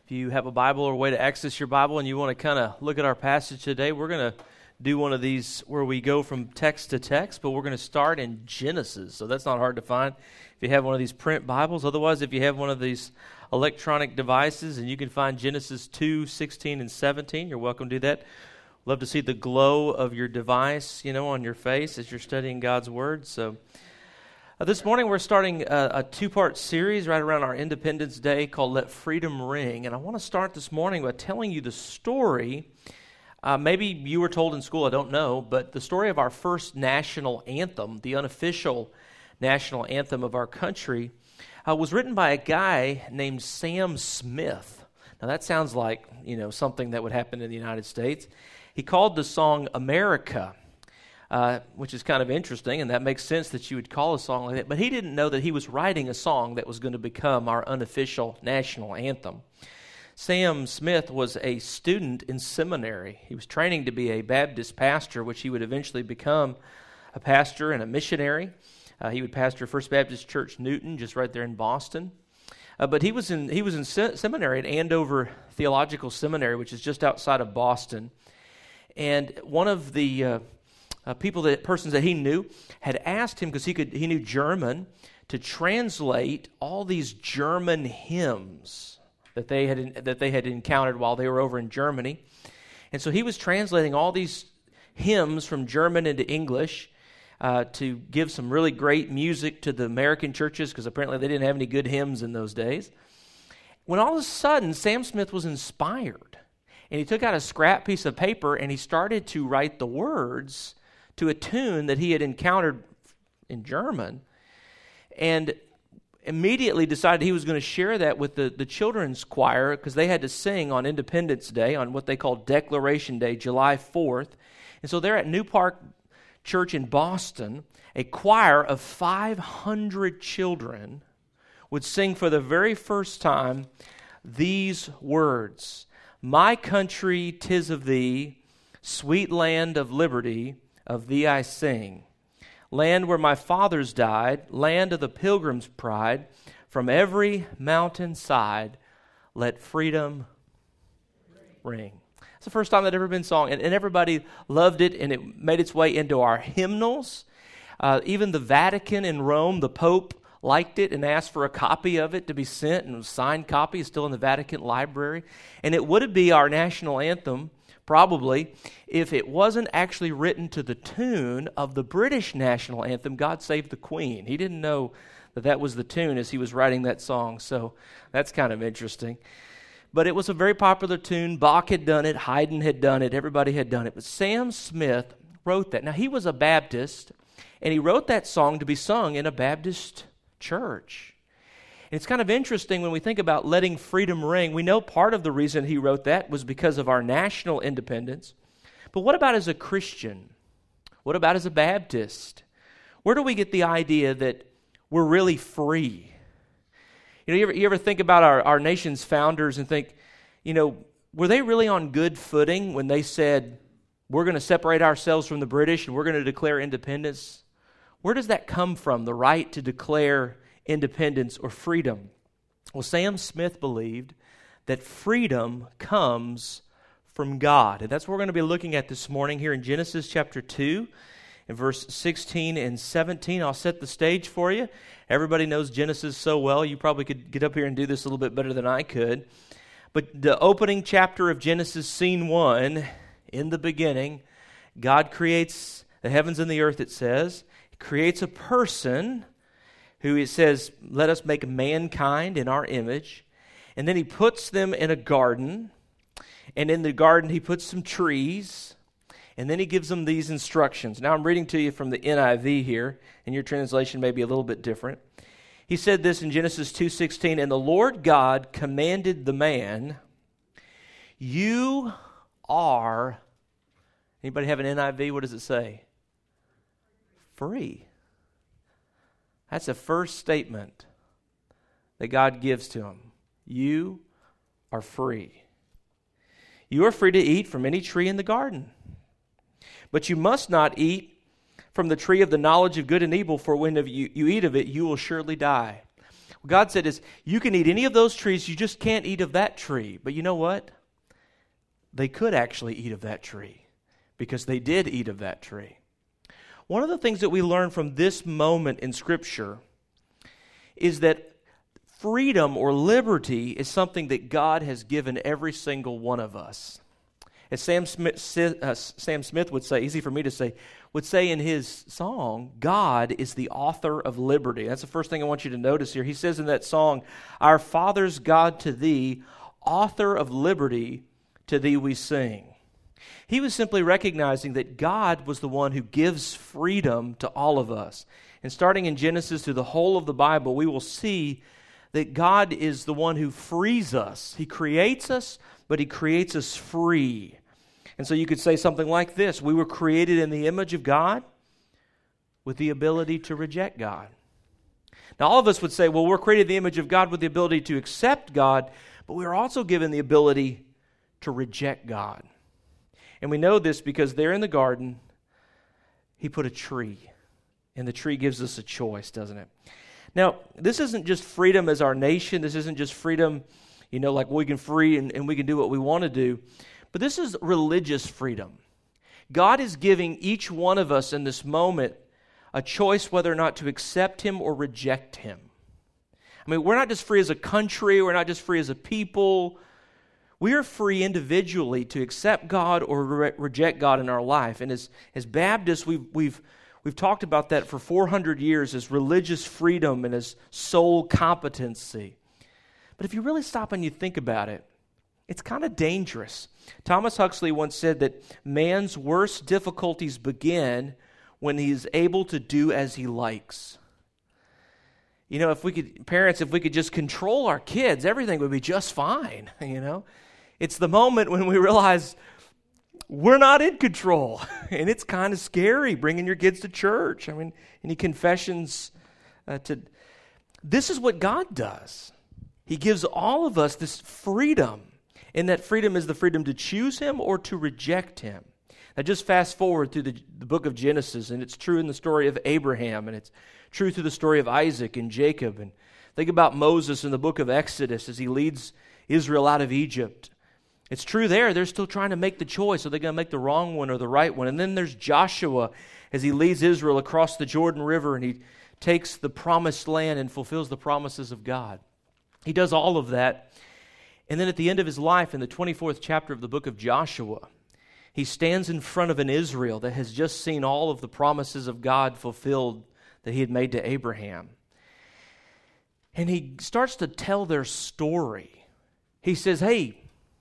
If you have a Bible or a way to access your Bible and you want to kind of look at our passage today, we're going to do one of these where we go from text to text, but we're going to start in Genesis. So that's not hard to find if you have one of these print Bibles. Otherwise, if you have one of these electronic devices and you can find Genesis 2, 16, and 17, you're welcome to do that. Love to see the glow of your device, on your face as you're studying God's Word. So this morning we're starting a two-part series right around our Independence Day called Let Freedom Ring. And I want to start this morning by telling you the story. Maybe you were told in school, I don't know, but the story of our first national anthem, the unofficial national anthem of our country, was written by a guy named Sam Smith. Now that sounds like, something that would happen in the United States. He called the song America, which is kind of interesting, and that makes sense that you would call a song like that. But he didn't know that he was writing a song that was going to become our unofficial national anthem. Sam Smith was a student in seminary. He was training to be a Baptist pastor, which he would eventually become a pastor and a missionary. He would pastor First Baptist Church Newton, just right there in Boston. But he was in seminary at Andover Theological Seminary, which is just outside of Boston. And one of the persons that he knew had asked him, because he knew German, to translate all these German hymns that they had encountered while they were over in Germany. And so he was translating all these hymns from German into English to give some really great music to the American churches, because apparently they didn't have any good hymns in those days. When all of a sudden Sam Smith was inspired, and he took out a scrap piece of paper and he started to write the words to a tune that he had encountered in German, and immediately decided he was going to share that with the children's choir, because they had to sing on Independence Day, on what they called Declaration Day, July 4th. And so there at New Park Church in Boston, a choir of 500 children would sing for the very first time these words: "My country, 'tis of thee, sweet land of liberty, of thee I sing. Land where my fathers died, land of the pilgrim's pride, from every mountain side, let freedom ring." It's the first time that ever been sung, and everybody loved it, and it made its way into our hymnals. Even the Vatican in Rome, the Pope liked it and asked for a copy of it to be sent, and a signed copy is still in the Vatican Library. And it would be our national anthem, probably, if it wasn't actually written to the tune of the British national anthem, God Save the Queen. He didn't know that was the tune as he was writing that song, so that's kind of interesting. But it was a very popular tune. Bach had done it, Haydn had done it, everybody had done it. But Sam Smith wrote that. Now, he was a Baptist, and he wrote that song to be sung in a Baptist church. And it's kind of interesting when we think about letting freedom ring. We know part of the reason he wrote that was because of our national independence. But what about as a Christian? What about as a Baptist? Where do we get the idea that we're really free? You ever think about our nation's founders and think, were they really on good footing when they said, we're going to separate ourselves from the British and we're going to declare independence? Where does that come from, the right to declare independence or freedom? Well, Sam Smith believed that freedom comes from God. And that's what we're going to be looking at this morning here in Genesis chapter 2, in verse 16 and 17. I'll set the stage for you. Everybody knows Genesis so well, you probably could get up here and do this a little bit better than I could. But the opening chapter of Genesis, scene 1, in the beginning, God creates the heavens and the earth, it says. He creates a person who, it says, let us make mankind in our image. And then he puts them in a garden. And in the garden, he puts some trees. And then he gives them these instructions. Now I'm reading to you from the NIV here, and your translation may be a little bit different. He said this in Genesis 2:16, "And the Lord God commanded the man, you are," anybody have an NIV? What does it say? Free. That's the first statement that God gives to him. You are free. You are free to eat from any tree in the garden. But you must not eat from the tree of the knowledge of good and evil, for when you eat of it, you will surely die. What God said is, you can eat any of those trees, you just can't eat of that tree. But you know what? They could actually eat of that tree, because they did eat of that tree. One of the things that we learn from this moment in Scripture is that freedom or liberty is something that God has given every single one of us. As Sam Smith would say, easy for me to say, would say in his song, God is the author of liberty. That's the first thing I want you to notice here. He says in that song, "Our Father's God to thee, author of liberty, to thee we sing." He was simply recognizing that God was the one who gives freedom to all of us. And starting in Genesis through the whole of the Bible, we will see that God is the one who frees us. He creates us, but He creates us free. And so you could say something like this: we were created in the image of God with the ability to reject God. Now all of us would say, well, we're created in the image of God with the ability to accept God, but we're also given the ability to reject God. And we know this because there in the garden, He put a tree. And the tree gives us a choice, doesn't it? Now, this isn't just freedom as our nation. This isn't just freedom, like we can free and we can do what we want to do. But this is religious freedom. God is giving each one of us in this moment a choice whether or not to accept Him or reject Him. I mean, we're not just free as a country. We're not just free as a people. We are free individually to accept God or reject God in our life. And as Baptists, we've talked about that for 400 years as religious freedom and as soul competency. But if you really stop and you think about it, it's kind of dangerous. Thomas Huxley once said that man's worst difficulties begin when he is able to do as he likes. If we could just control our kids, everything would be just fine, It's the moment when we realize we're not in control. And it's kind of scary bringing your kids to church. I mean, any confessions This is what God does. He gives all of us this freedom. And that freedom is the freedom to choose Him or to reject Him. Now just fast forward through the book of Genesis, and it's true in the story of Abraham, and it's true through the story of Isaac and Jacob. And think about Moses in the book of Exodus as he leads Israel out of Egypt. It's true there. They're still trying to make the choice. Are they going to make the wrong one or the right one? And then there's Joshua as he leads Israel across the Jordan River, and he takes the promised land and fulfills the promises of God. He does all of that. And then at the end of his life, in the 24th chapter of the book of Joshua, he stands in front of an Israel that has just seen all of the promises of God fulfilled that He had made to Abraham. And he starts to tell their story. He says, hey,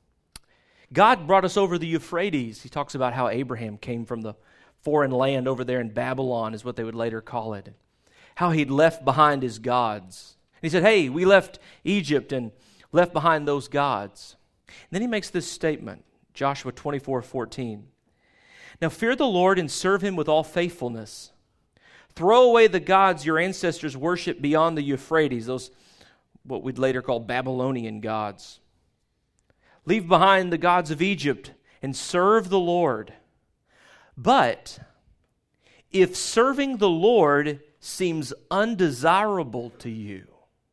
God brought us over the Euphrates. He talks about how Abraham came from the foreign land over there in Babylon, is what they would later call it. How he'd left behind his gods. And he said, hey, we left Egypt and left behind those gods. And then he makes this statement, Joshua 24:14. Now fear the Lord and serve Him with all faithfulness. Throw away the gods your ancestors worshiped beyond the Euphrates, those what we'd later call Babylonian gods. Leave behind the gods of Egypt and serve the Lord. But if serving the Lord seems undesirable to you,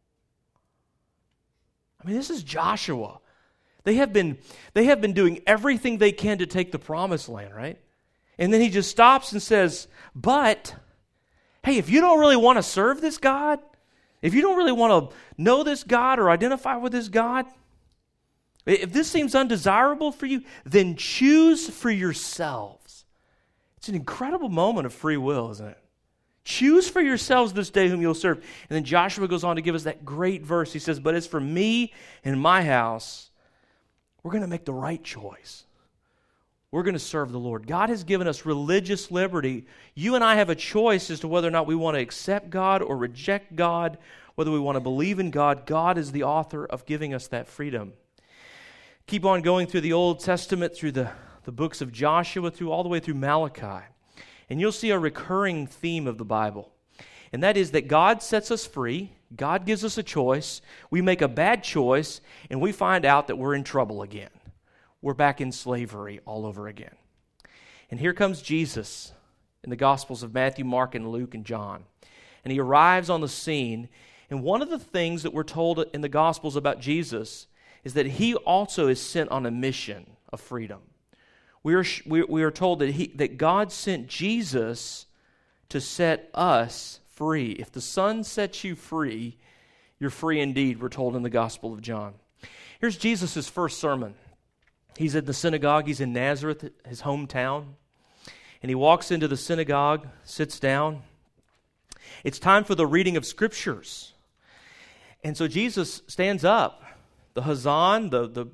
I mean, this is Joshua. They have been doing everything they can to take the promised land, right? And then he just stops and says, but, hey, if you don't really want to serve this God, if you don't really want to know this God or identify with this God, if this seems undesirable for you, then choose for yourselves. It's an incredible moment of free will, isn't it? Choose for yourselves this day whom you'll serve. And then Joshua goes on to give us that great verse. He says, but as for me and my house, we're going to make the right choice. We're going to serve the Lord. God has given us religious liberty. You and I have a choice as to whether or not we want to accept God or reject God, whether we want to believe in God. God is the author of giving us that freedom. Keep on going through the Old Testament, through the books of Joshua, all the way through Malachi. And you'll see a recurring theme of the Bible. And that is that God sets us free. God gives us a choice. We make a bad choice, and we find out that we're in trouble again. We're back in slavery all over again. And here comes Jesus in the Gospels of Matthew, Mark, and Luke, and John. And He arrives on the scene, And one of the things that we're told in the Gospels about Jesus is that he also is sent on a mission of freedom. We are told that God sent Jesus to set us free. If the Son sets you free, you're free indeed, we're told in the Gospel of John. Here's Jesus' first sermon. He's at the synagogue. He's in Nazareth, his hometown. And he walks into the synagogue, sits down. It's time for the reading of Scriptures. And so Jesus stands up. The Hazan,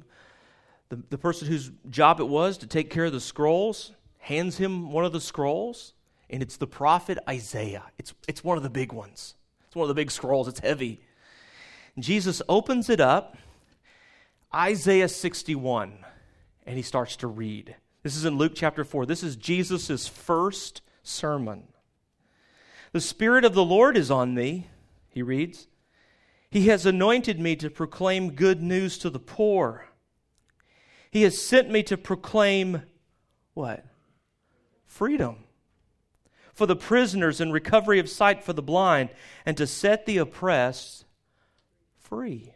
the person whose job it was to take care of the scrolls, hands him one of the scrolls, and it's the prophet Isaiah. It's one of the big ones. It's one of the big scrolls. It's heavy. And Jesus opens it up, Isaiah 61, and he starts to read. This is in Luke chapter 4. This is Jesus' first sermon. The Spirit of the Lord is on me, he reads. He has anointed me to proclaim good news to the poor. He has sent me to proclaim, what? Freedom for the prisoners and recovery of sight for the blind, and to set the oppressed free.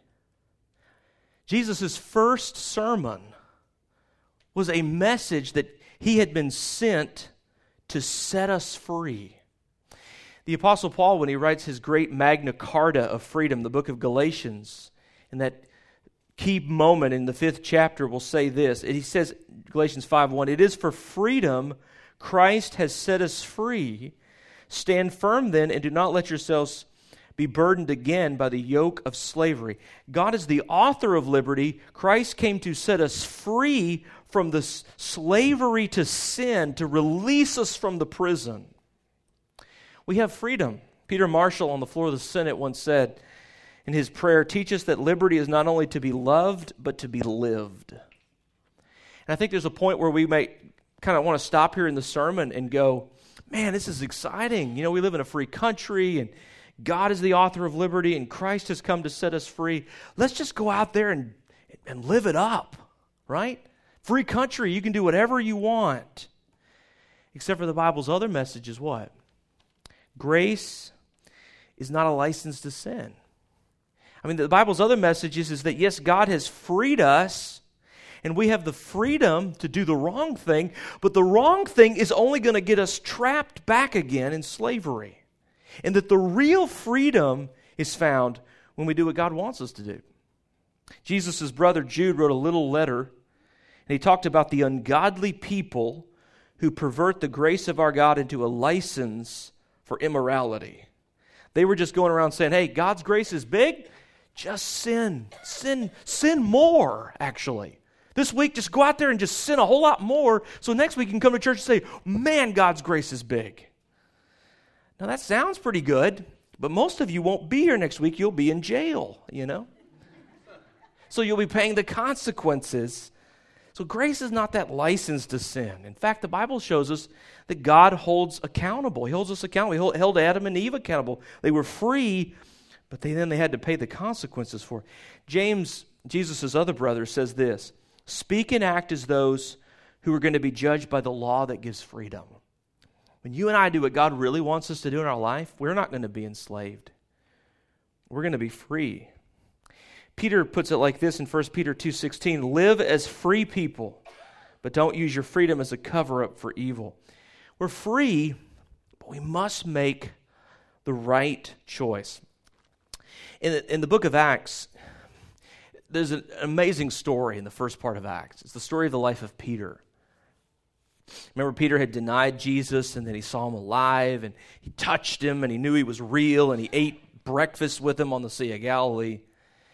Jesus' first sermon was a message that he had been sent to set us free. The Apostle Paul, when he writes his great Magna Carta of freedom, the book of Galatians, in that key moment in the 5th chapter, will say this. He says, Galatians 5:1, "It is for freedom Christ has set us free. Stand firm then, and do not let yourselves be burdened again by the yoke of slavery." God is the author of liberty. Christ came to set us free from the slavery to sin, to release us from the prison. We have freedom. Peter Marshall on the floor of the Senate once said in his prayer, "Teach us that liberty is not only to be loved, but to be lived." And I think there's a point where we may kind of want to stop here in the sermon and go, man, this is exciting. You know, we live in a free country, and God is the author of liberty, and Christ has come to set us free. Let's just go out there and live it up, right? Free country, you can do whatever you want. Except for the Bible's other message is what? Grace is not a license to sin. I mean, the Bible's other message is that, yes, God has freed us, and we have the freedom to do the wrong thing, but the wrong thing is only going to get us trapped back again in slavery. And that the real freedom is found when we do what God wants us to do. Jesus' brother Jude wrote a little letter, and he talked about the ungodly people who pervert the grace of our God into a license for immorality. They were just going around saying, hey, God's grace is big, just sin more, actually. This week, just go out there and just sin a whole lot more, so next week you can come to church and say, man, God's grace is big. Now that sounds pretty good, but most of you won't be here next week. You'll be in jail, you know. So you'll be paying the consequences. So grace is not that license to sin. In fact, the Bible shows us that God holds accountable. He holds us accountable. He held Adam and Eve accountable. They were free, but they had to pay the consequences for it. James, Jesus' other brother, says this, "Speak and act as those who are going to be judged by the law that gives freedom." When you and I do what God really wants us to do in our life, we're not going to be enslaved. We're going to be free. Peter puts it like this in 1 Peter 2:16, "Live as free people, but don't use your freedom as a cover-up for evil." We're free, but we must make the right choice. In the book of Acts, there's an amazing story in the first part of Acts. It's the story of the life of Peter. Remember, Peter had denied Jesus, and then he saw him alive, and he touched him, and he knew he was real, and he ate breakfast with him on the Sea of Galilee.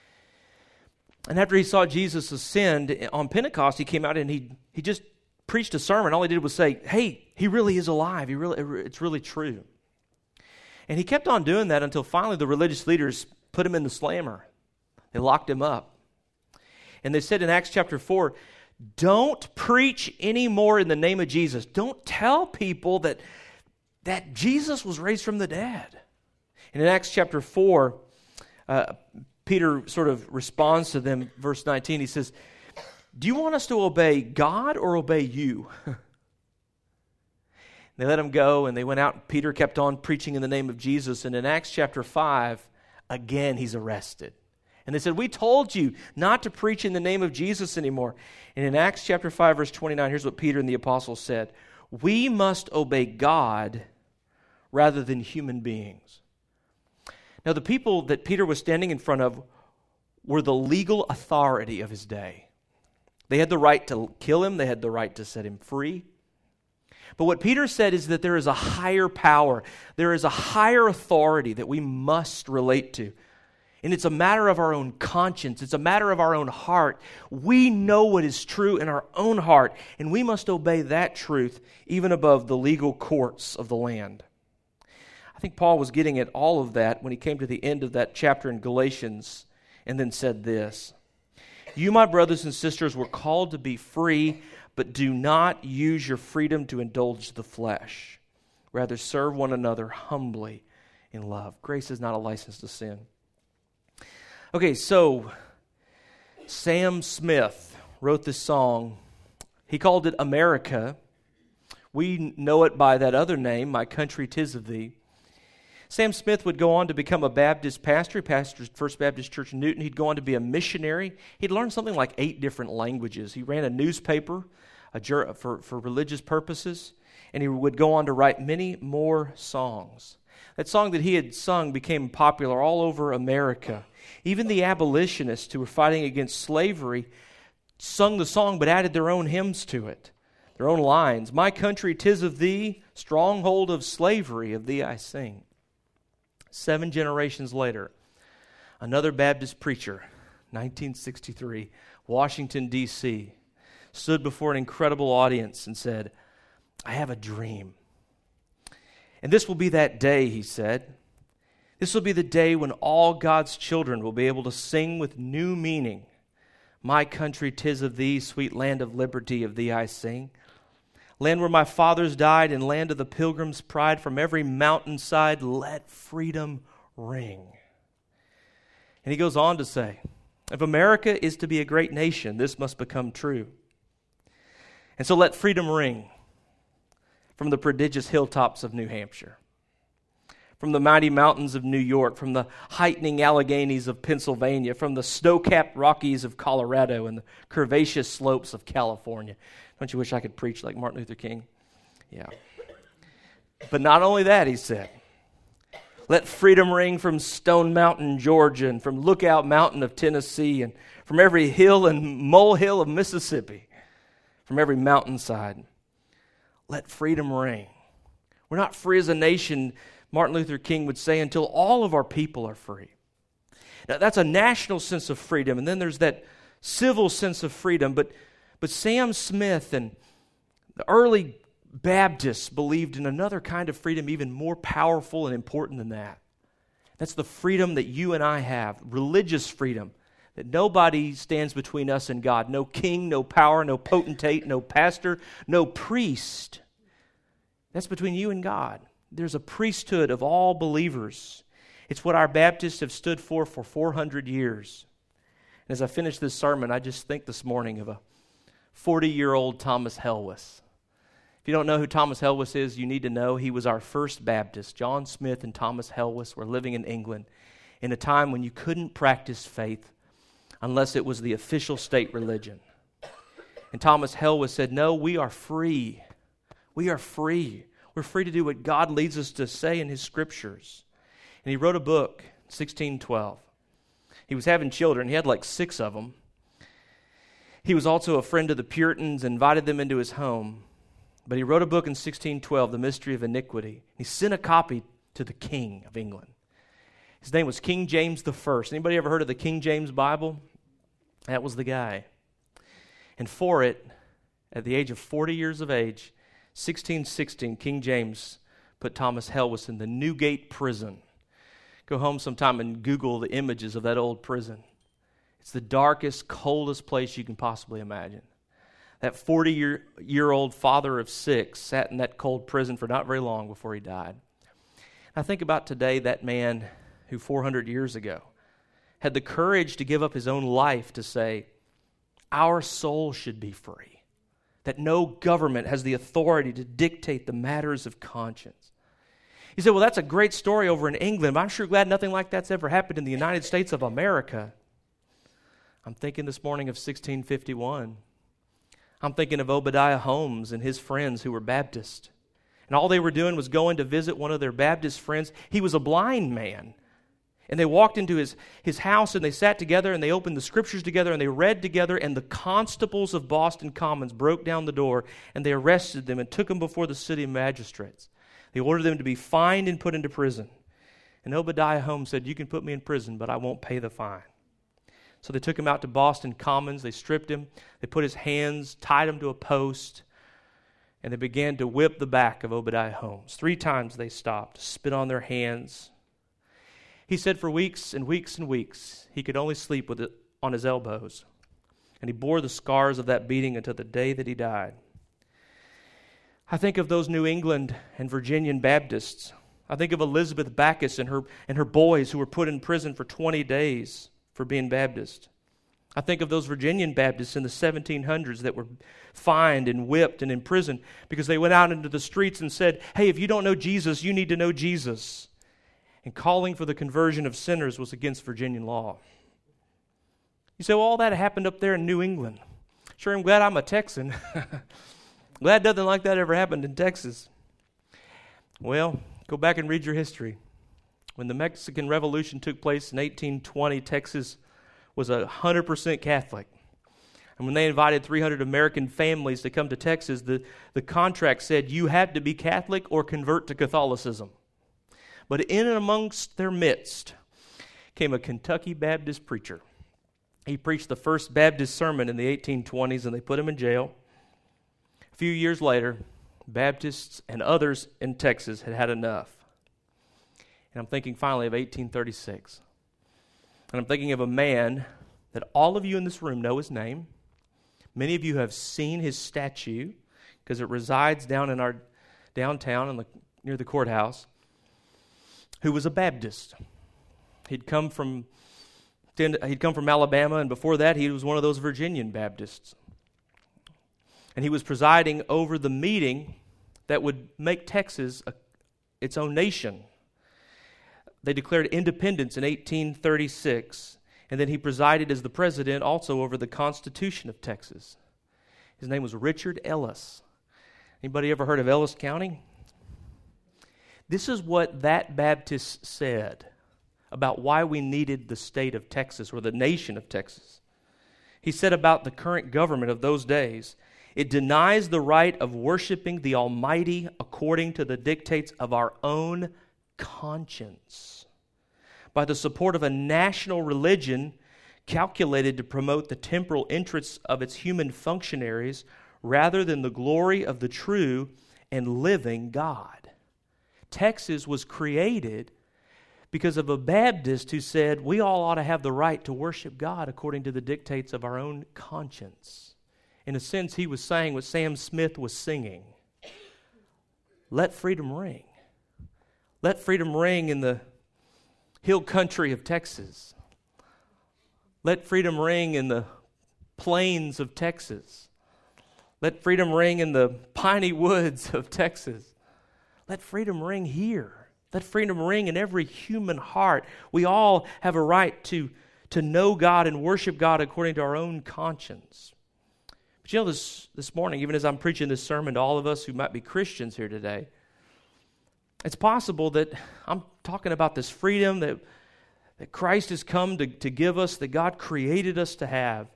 And after he saw Jesus ascend on Pentecost, he came out and he just preached a sermon. All he did was say, hey, he really is alive. It's really true. And he kept on doing that until finally the religious leaders put him in the slammer. They locked him up. And they said in Acts chapter 4, don't preach anymore in the name of Jesus. Don't tell people that Jesus was raised from the dead. And in Acts chapter 4, Peter sort of responds to them, verse 19. He says, do you want us to obey God or obey you? They let him go, and they went out. Peter kept on preaching in the name of Jesus. And in Acts chapter 5, Again, he's arrested. And they said, we told you not to preach in the name of Jesus anymore. And in Acts chapter 5, verse 29, here's what Peter and the apostles said. We must obey God rather than human beings. Now, the people that Peter was standing in front of were the legal authority of his day. They had the right to kill him. They had the right to set him free. But what Peter said is that there is a higher power. There is a higher authority that we must relate to. And it's a matter of our own conscience. It's a matter of our own heart. We know what is true in our own heart, and we must obey that truth even above the legal courts of the land. I think Paul was getting at all of that when he came to the end of that chapter in Galatians and then said this. You, my brothers and sisters, were called to be free, but do not use your freedom to indulge the flesh. Rather, serve one another humbly in love. Grace is not a license to sin. Okay, so Sam Smith wrote this song. He called it America. We know it by that other name, My Country 'Tis of Thee. Sam Smith would go on to become a Baptist pastor. He pastored First Baptist Church in Newton. He'd go on to be a missionary. He'd learned something like 8 different languages. He ran a newspaper for religious purposes, and he would go on to write many more songs. That song that he had sung became popular all over America. Even the abolitionists who were fighting against slavery sung the song but added their own hymns to it, their own lines. My country, 'tis of thee, stronghold of slavery, of thee I sing. 7 generations later, another Baptist preacher, 1963, Washington, D.C., stood before an incredible audience and said, I have a dream. And this will be that day, he said. This will be the day when all God's children will be able to sing with new meaning. My country, 'tis of thee, sweet land of liberty, of thee I sing. Land where my fathers died, and land of the pilgrim's pride, from every mountainside, let freedom ring. And he goes on to say, if America is to be a great nation, this must become true. And so let freedom ring from the prodigious hilltops of New Hampshire, from the mighty mountains of New York, from the heightening Alleghenies of Pennsylvania, from the snow-capped Rockies of Colorado and the curvaceous slopes of California. Don't you wish I could preach like Martin Luther King? Yeah. But not only that, he said, let freedom ring from Stone Mountain, Georgia, and from Lookout Mountain of Tennessee, and from every hill and molehill of Mississippi, from every mountainside. Let freedom ring. We're not free as a nation, Martin Luther King would say, until all of our people are free. Now, that's a national sense of freedom, and then there's that civil sense of freedom. But Sam Smith and the early Baptists believed in another kind of freedom even more powerful and important than that. That's the freedom that you and I have, religious freedom, that nobody stands between us and God. No king, no power, no potentate, no pastor, no priest. That's between you and God. There's a priesthood of all believers. It's what our Baptists have stood for 400 years. And as I finish this sermon, I just think this morning of a 40-year-old Thomas Helwys. If you don't know who Thomas Helwys is, you need to know he was our first Baptist. John Smith and Thomas Helwys were living in England in a time when you couldn't practice faith unless it was the official state religion. And Thomas Helwys said, no, we are free. We are free. We're free to do what God leads us to say in His Scriptures. And he wrote a book, 1612. He was having children. He had like 6 of them. He was also a friend of the Puritans, invited them into his home. But he wrote a book in 1612, The Mystery of Iniquity. He sent a copy to the King of England. His name was King James I. Anybody ever heard of the King James Bible? That was the guy. And for it, at the age of 40 years of age, 1616, King James put Thomas Helwys in the Newgate prison. Go home sometime and Google the images of that old prison. It's the darkest, coldest place you can possibly imagine. That 40-year-old father of 6 sat in that cold prison for not very long before he died. I think about today, that man who 400 years ago had the courage to give up his own life to say, our soul should be free, that no government has the authority to dictate the matters of conscience. You say, well, that's a great story over in England, but I'm sure glad nothing like that's ever happened in the United States of America. I'm thinking this morning of 1651. I'm thinking of Obadiah Holmes and his friends who were Baptist. And all they were doing was going to visit one of their Baptist friends. He was a blind man. And they walked into his house and they sat together and they opened the scriptures together and they read together, and the constables of Boston Commons broke down the door and they arrested them and took them before the city magistrates. They ordered them to be fined and put into prison. And Obadiah Holmes said, "You can put me in prison, but I won't pay the fine." So they took him out to Boston Commons, they stripped him, they put his hands, tied him to a post, and they began to whip the back of Obadiah Holmes. 3 times they stopped, spit on their hands. He said for weeks and weeks and weeks, he could only sleep with it on his elbows. And he bore the scars of that beating until the day that he died. I think of those New England and Virginian Baptists. I think of Elizabeth Backus and her boys who were put in prison for 20 days for being Baptist. I think of those Virginian Baptists in the 1700s that were fined and whipped and imprisoned because they went out into the streets and said, "Hey, if you don't know Jesus, you need to know Jesus." And calling for the conversion of sinners was against Virginian law. You say, well, all that happened up there in New England. Sure, I'm glad I'm a Texan. Glad nothing like that ever happened in Texas. Well, go back and read your history. When the Mexican Revolution took place in 1820, Texas was 100% Catholic. And when they invited 300 American families to come to Texas, the contract said you had to be Catholic or convert to Catholicism. But in and amongst their midst came a Kentucky Baptist preacher. He preached the first Baptist sermon in the 1820s, and they put him in jail. A few years later, Baptists and others in Texas had had enough. And I'm thinking finally of 1836. And I'm thinking of a man that all of you in this room know his name. Many of you have seen his statue because it resides down in our downtown near the courthouse, who was a Baptist. He'd come from Alabama, and before that he was one of those Virginian Baptists. And he was presiding over the meeting that would make Texas its own nation. They declared independence in 1836, and then he presided as the president also over the Constitution of Texas. His name was Richard Ellis. Anybody ever heard of Ellis County? This is what that Baptist said about why we needed the state of Texas or the nation of Texas. He said about the current government of those days, "It denies the right of worshiping the Almighty according to the dictates of our own conscience, by the support of a national religion calculated to promote the temporal interests of its human functionaries rather than the glory of the true and living God." Texas was created because of a Baptist who said we all ought to have the right to worship God according to the dictates of our own conscience. In a sense, he was saying what Sam Smith was singing. Let freedom ring. Let freedom ring in the hill country of Texas. Let freedom ring in the plains of Texas. Let freedom ring in the piney woods of Texas. Let freedom ring here. Let freedom ring in every human heart. We all have a right to know God and worship God according to our own conscience. But you know, this morning, even as I'm preaching this sermon to all of us who might be Christians here today, it's possible that I'm talking about this freedom that Christ has come to give us, that God created us to have.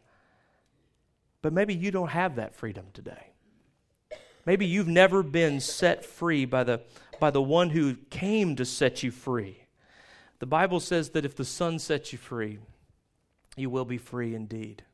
But maybe you don't have that freedom today. Maybe you've never been set free by the one who came to set you free. The Bible says that if the Son sets you free, you will be free indeed.